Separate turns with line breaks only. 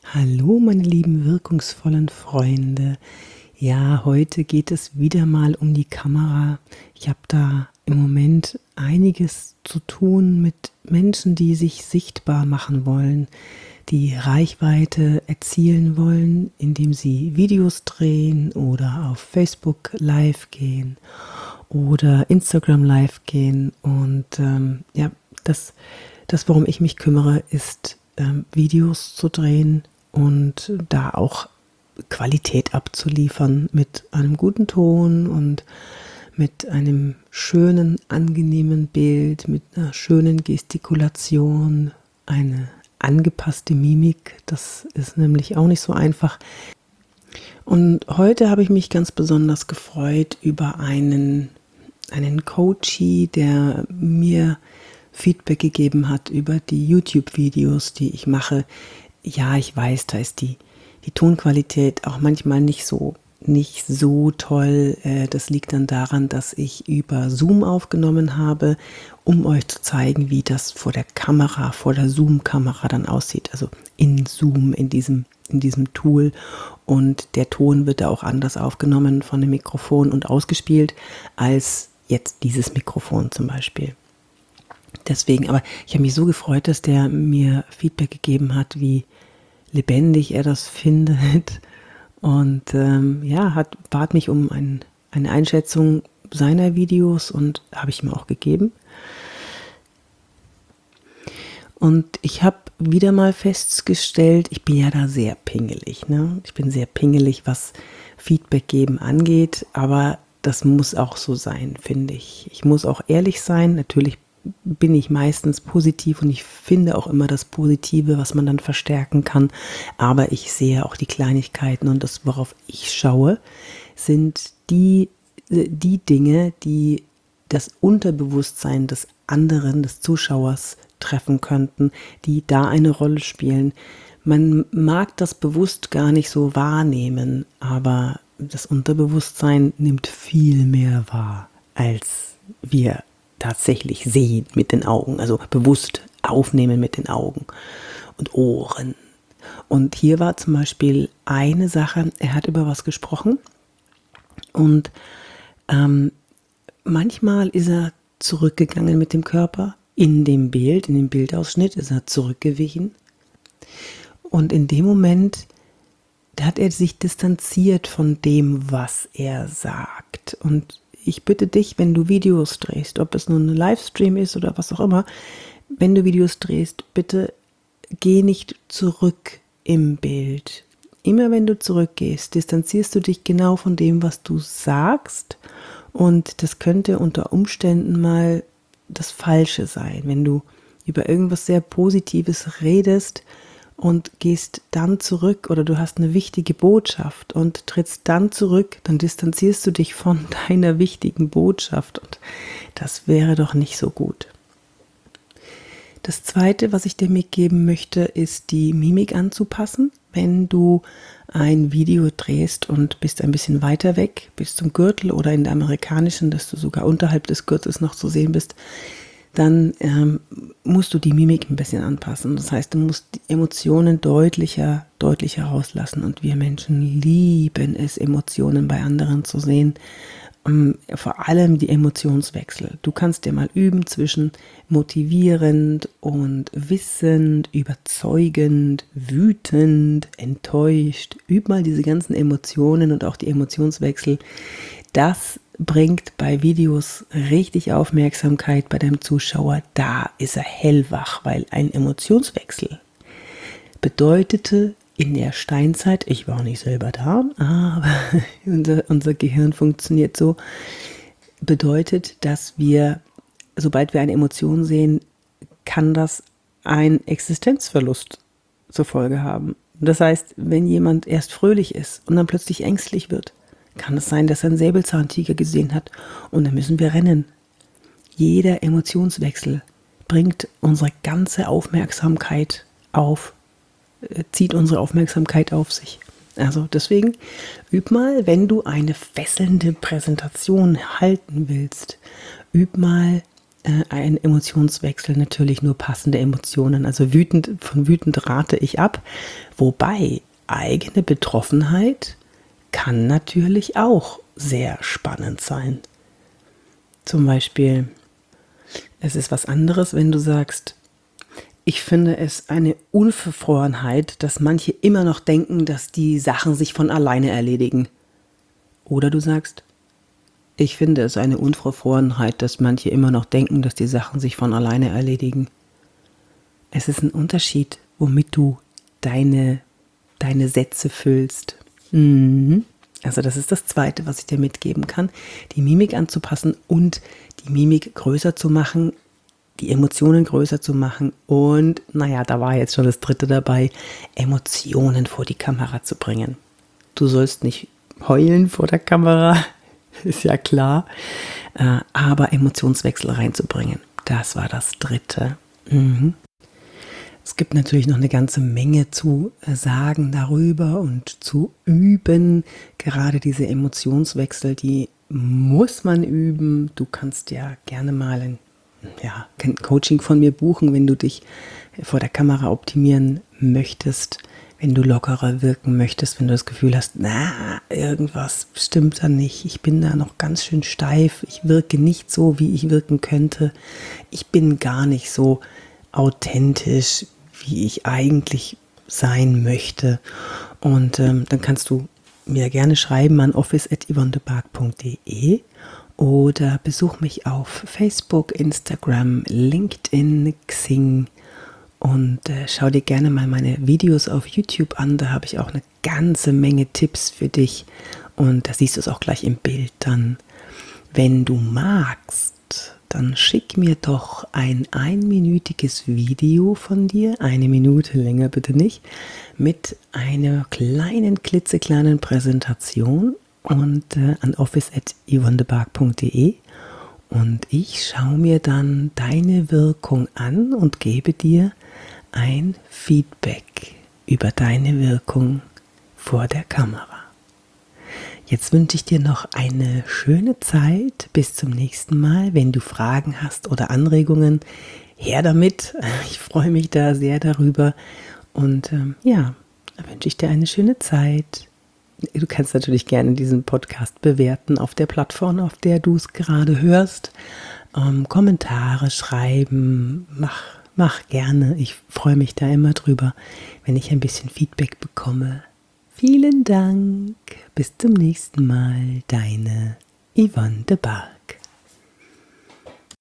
Hallo, meine lieben wirkungsvollen Freunde. Ja, heute geht es wieder mal um die Kamera. Ich habe da im Moment einiges zu tun mit Menschen, die sich sichtbar machen wollen, die Reichweite erzielen wollen, indem sie Videos drehen oder auf Facebook live gehen oder Instagram live gehen. Und ja, worum ich mich kümmere, ist Videos zu drehen und da auch Qualität abzuliefern mit einem guten Ton und mit einem schönen, angenehmen Bild, mit einer schönen Gestikulation, eine angepasste Mimik. Das ist nämlich auch nicht so einfach. Und heute habe ich mich ganz besonders gefreut über einen Coachie, der mir Feedback gegeben hat über die YouTube-Videos, die ich mache. Ja, ich weiß, da ist die Tonqualität auch manchmal nicht so toll. Das liegt dann daran, dass ich über Zoom aufgenommen habe, um euch zu zeigen, wie das vor der Kamera, vor der Zoom-Kamera dann aussieht. Also in Zoom, in diesem Tool. Und der Ton wird da auch anders aufgenommen von dem Mikrofon und ausgespielt als jetzt dieses Mikrofon zum Beispiel. Deswegen, aber ich habe mich so gefreut, dass der mir Feedback gegeben hat, wie lebendig er das findet. Und bat mich um eine Einschätzung seiner Videos und habe ich ihm auch gegeben. Und ich habe wieder mal festgestellt, ich bin ja da sehr pingelig. Ne? Ich bin sehr pingelig, was Feedback geben angeht, aber das muss auch so sein, finde ich. Ich muss auch ehrlich sein. Natürlich bin ich meistens positiv und ich finde auch immer das Positive, was man dann verstärken kann. Aber ich sehe auch die Kleinigkeiten und das, worauf ich schaue, sind die Dinge, die das Unterbewusstsein des anderen, des Zuschauers treffen könnten, die da eine Rolle spielen. Man mag das bewusst gar nicht so wahrnehmen, aber das Unterbewusstsein nimmt viel mehr wahr, als wir tatsächlich sehen mit den Augen, also bewusst aufnehmen mit den Augen und Ohren. Und hier war zum Beispiel eine Sache, er hat über was gesprochen und manchmal ist er zurückgegangen mit dem Körper in dem Bildausschnitt ist er zurückgewichen und in dem Moment hat er sich distanziert von dem, was er sagt. Und ich bitte dich, wenn du Videos drehst, ob es nun ein Livestream ist oder was auch immer, wenn du Videos drehst, bitte geh nicht zurück im Bild. Immer wenn du zurückgehst, distanzierst du dich genau von dem, was du sagst. Und das könnte unter Umständen mal das Falsche sein, wenn du über irgendwas sehr Positives redest und gehst dann zurück oder du hast eine wichtige Botschaft und trittst dann zurück, dann distanzierst du dich von deiner wichtigen Botschaft und das wäre doch nicht so gut. Das Zweite, was ich dir mitgeben möchte, ist die Mimik anzupassen. Wenn du ein Video drehst und bist ein bisschen weiter weg, bis zum Gürtel oder in der amerikanischen, dass du sogar unterhalb des Gürtels noch zu sehen bist, dann musst du die Mimik ein bisschen anpassen. Das heißt, du musst die Emotionen deutlicher rauslassen. Und wir Menschen lieben es, Emotionen bei anderen zu sehen. Vor allem die Emotionswechsel. Du kannst dir mal üben zwischen motivierend und wissend, überzeugend, wütend, enttäuscht. Üb mal diese ganzen Emotionen und auch die Emotionswechsel. Das bringt bei Videos richtig Aufmerksamkeit bei deinem Zuschauer. Da ist er hellwach, weil ein Emotionswechsel bedeutete in der Steinzeit, ich war nicht selber da, aber unser Gehirn funktioniert so, bedeutet, dass wir, sobald wir eine Emotion sehen, kann das einen Existenzverlust zur Folge haben. Das heißt, wenn jemand erst fröhlich ist und dann plötzlich ängstlich wird, kann es sein, dass er einen Säbelzahntiger gesehen hat und dann müssen wir rennen. Jeder Emotionswechsel bringt unsere ganze Aufmerksamkeit zieht unsere Aufmerksamkeit auf sich. Also deswegen üb mal, wenn du eine fesselnde Präsentation halten willst, üb mal ein Emotionswechsel natürlich nur passende Emotionen. Also von wütend rate ich ab. Wobei eigene Betroffenheit kann natürlich auch sehr spannend sein. Zum Beispiel, es ist was anderes, wenn du sagst, ich finde es eine Unverfrorenheit, dass manche immer noch denken, dass die Sachen sich von alleine erledigen. Oder du sagst, ich finde es eine Unverfrorenheit, dass manche immer noch denken, dass die Sachen sich von alleine erledigen. Es ist ein Unterschied, womit du deine Sätze füllst. Also das ist das Zweite, was ich dir mitgeben kann. Die Mimik anzupassen und die Mimik größer zu machen, die Emotionen größer zu machen und, da war jetzt schon das Dritte dabei, Emotionen vor die Kamera zu bringen. Du sollst nicht heulen vor der Kamera, ist ja klar, aber Emotionswechsel reinzubringen, das war das Dritte. Es gibt natürlich noch eine ganze Menge zu sagen darüber und zu üben. Gerade diese Emotionswechsel, die muss man üben. Du kannst ja gerne mal ein Coaching von mir buchen, wenn du dich vor der Kamera optimieren möchtest, wenn du lockerer wirken möchtest, wenn du das Gefühl hast, irgendwas stimmt da nicht, ich bin da noch ganz schön steif, ich wirke nicht so, wie ich wirken könnte, ich bin gar nicht so authentisch, wie ich eigentlich sein möchte. Und dann kannst du mir gerne schreiben an office@yvonnebark.de oder besuch mich auf Facebook, Instagram, LinkedIn, Xing und schau dir gerne mal meine Videos auf YouTube an. Da habe ich auch eine ganze Menge Tipps für dich und da siehst du es auch gleich im Bild dann. Wenn du magst, dann schick mir doch ein einminütiges Video von dir, 1 Minute, länger bitte nicht, mit einer kleinen, klitzekleinen Präsentation und an office@yvonnebark.de und ich schaue mir dann deine Wirkung an und gebe dir ein Feedback über deine Wirkung vor der Kamera. Jetzt wünsche ich dir noch eine schöne Zeit. Bis zum nächsten Mal. Wenn du Fragen hast oder Anregungen, her damit. Ich freue mich da sehr darüber. Und dann wünsche ich dir eine schöne Zeit. Du kannst natürlich gerne diesen Podcast bewerten auf der Plattform, auf der du es gerade hörst. Kommentare schreiben, mach gerne. Ich freue mich da immer drüber, wenn ich ein bisschen Feedback bekomme. Vielen Dank. Bis zum nächsten Mal. Deine Yvonne de Bark.